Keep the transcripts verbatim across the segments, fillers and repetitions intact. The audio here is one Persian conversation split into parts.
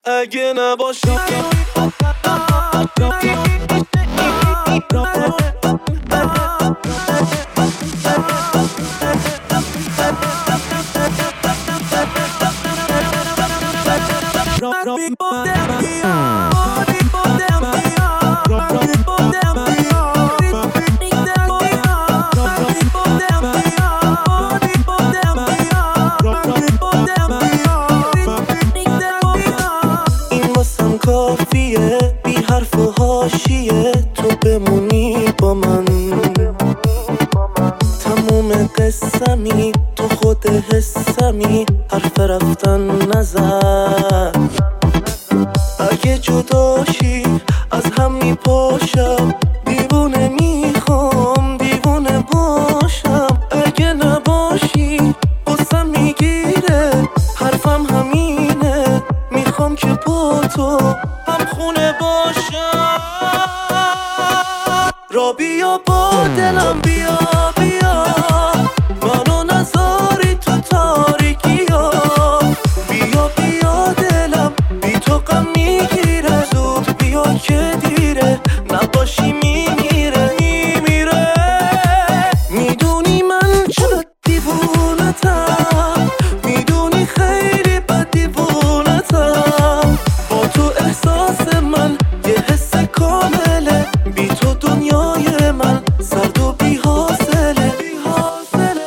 اگه نباشی این واسم کافیه، بی حرف و حاشیه، تو بمونی با من. تموم قصمی تو خود حسمی، حرف رفتن نزن. اگه جداشی از هم میپاشم، دیوونه میخوام دیوونه باشم. اگه نباشی قصم میگیره، حرفم همینه، میخوام که با تو هم خونه باشم. را بیا با دلم بیا بیا، منو نذاری تو تاریکی ها. بیا بیا دلم بی تو غم میگیره، زود بیا که دیره، نباشی میمیره میمیره. میدونی من چقدر دیوونتم، میدونی خیلی بد دیوونتم. با تو احساس من یه حس کامله، بی تو دنیای من سرد و بی حاصله بی حاصله.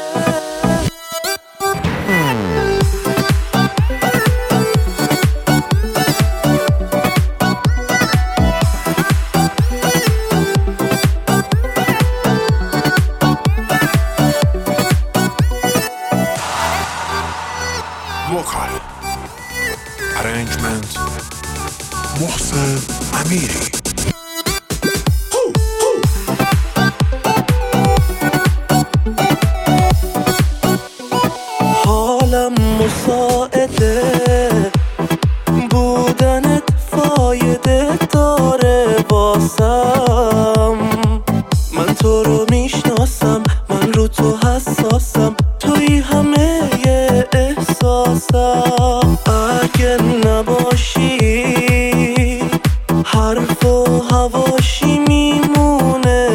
وکال ارنجمنت محسن امیری. حالم مساعده، بودنت فایده داره واسم. من تو رو میشناسم، من رو تو حساسم، توی همه ی احساسم. اگه نباشی حرف و هواشی میمونه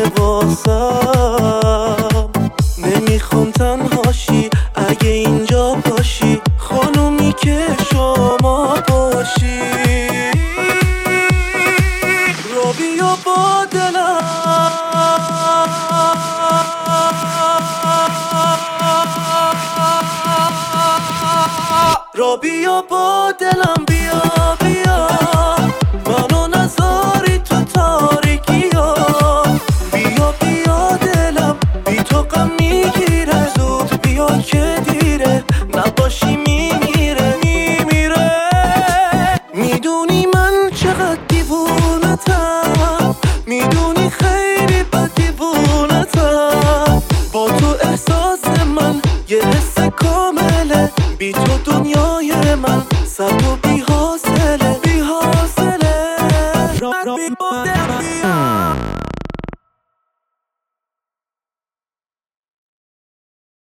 واسم. نمیخوام تنهاشی اگه اینجا باشی، خانومی که شما باشی. رو بیا با دلم را بیا با دلم بیا بیا